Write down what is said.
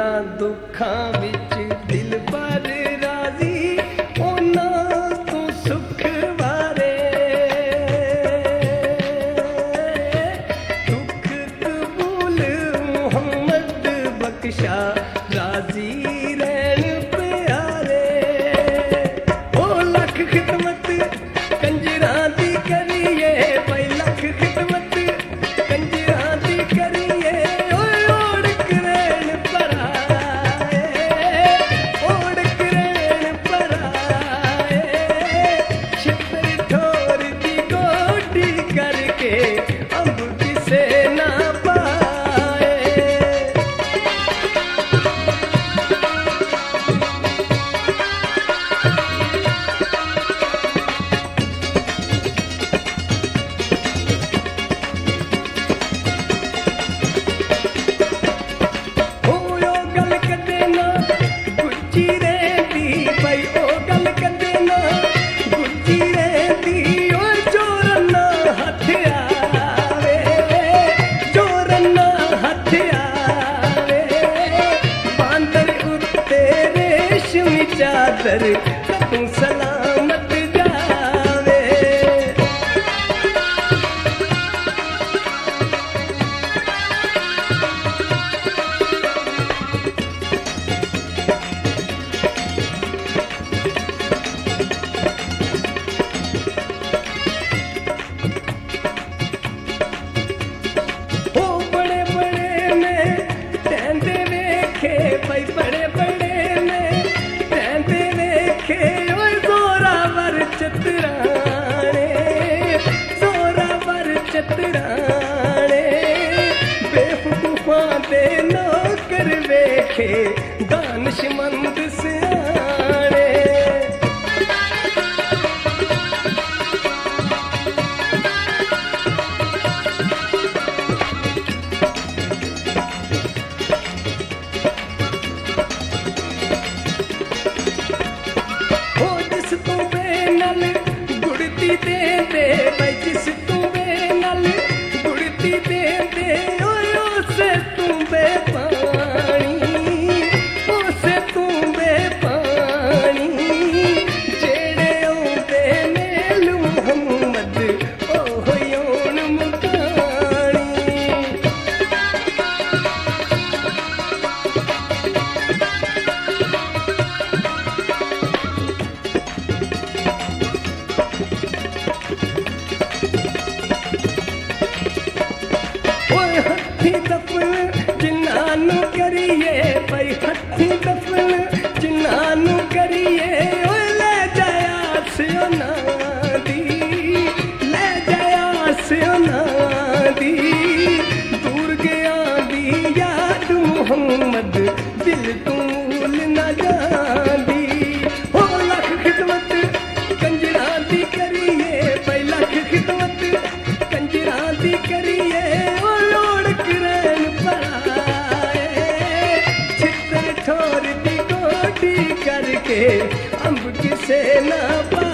जिन्ना दुखां विच दिल पर राजी ओना तू सुख वारे दुख कबूल मुहम्मद बख्शा राजी रहन प्यारे ओ लख खिदमत कंजरां दी करिए भाई लख खिदमत कंजरां दी करिए ओए ओढ़ करैन पराए ओढ़ करैन पराए छितर ठोर दी गोडी करके अंब किसे ना पाए चादर तू सलामत जावे ओ बड़े बड़े में टहंदे वेखे भाई बड़े बड़े चतराने बेवकूफां दे नौकर वेखे दानिशमंद सियाणे ओ जिस तू बेनल गुड़ती दे दे भाई जिस तू बेनल गुड़ती दे दे ओसे तू बेपानी ओसे तू बेपानी जेड़े औंदे मेल मुहम्मद ओह योन मुकानी हथी दफन जिन्नानू करिए भाई हथी दफन जिन्नानू करिए ओए ले जाया सियोना दी ले जाया सियोना दी दूर गया दी याद मुहम्मद दिल तू भूल ना जांदी ओ लख खिदमत कंजरां दी करिए भाई लख खिदमत कंजरां दी करिए ठोर दी गोडी करके अंब किसे ना पा